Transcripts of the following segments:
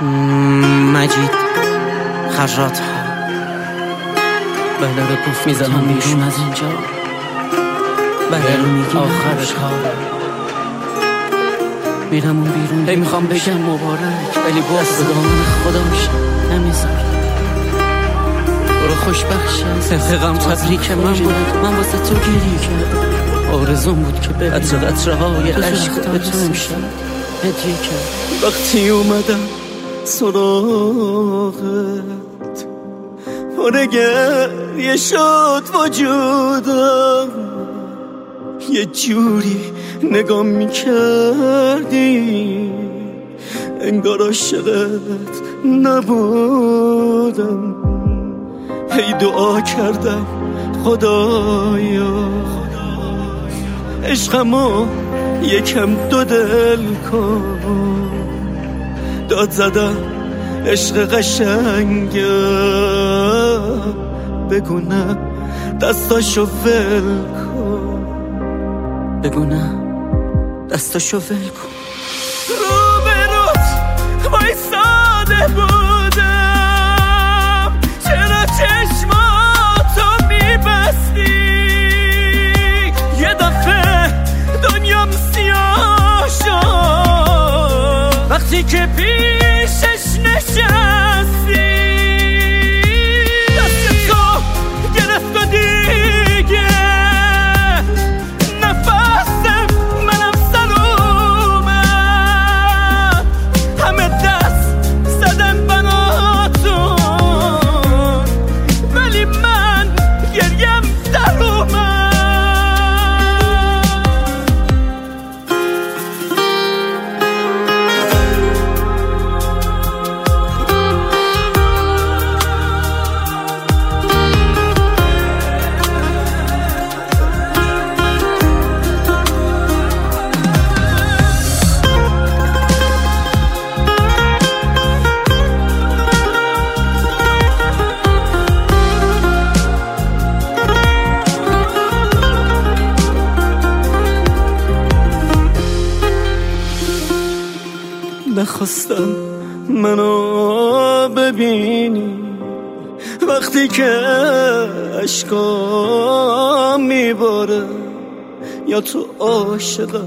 مجید خرات ها بله رو پوف میزنم بیرون از اینجا. بله رو میگیم آخر کار میرم اون بیرون. هی میخوام بگم مبارک ولی باز به دامن خداش نمیذاره. برو خوشبخشم سفقم تبریک من بود. من واسه تو گریه کردم. آرزون بود که به قطرهای عشق به تو امشب هدیه کرد. وقتی اومدم سراغت پر گریه شد وجودم. یه جوری نگاه میکردی انگار عاشقت نبودم. هی دعا کردم خدایا عشقمو یکم دو دل کن. داد زدم عشق قشنگه بگو نه دستاشو ول کن. بگو نه دستاشو ول کن. رو به روت وایساده بودم چرا چشماتو میبستی. یه دفعه دنیام سیاه شد وقتی که پیشش نشستی. دست تو گرفت و دیگه نفسم منم سر اومد. همه دست زدن بناتون ولی من گریم در اومد. نخواستم منو ببینی وقتی که اشکام میباره. یا تو عاشقم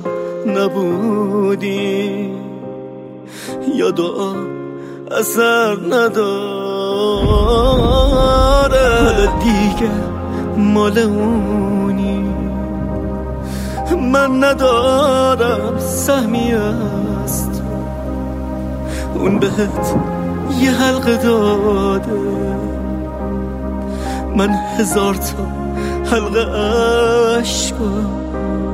نبودی یا دعا اثر نداره. حالا دیگه مال اونی من ندارم سهمی است. اون بهت یه حلقه داده من 1000 تا حلقه عشقم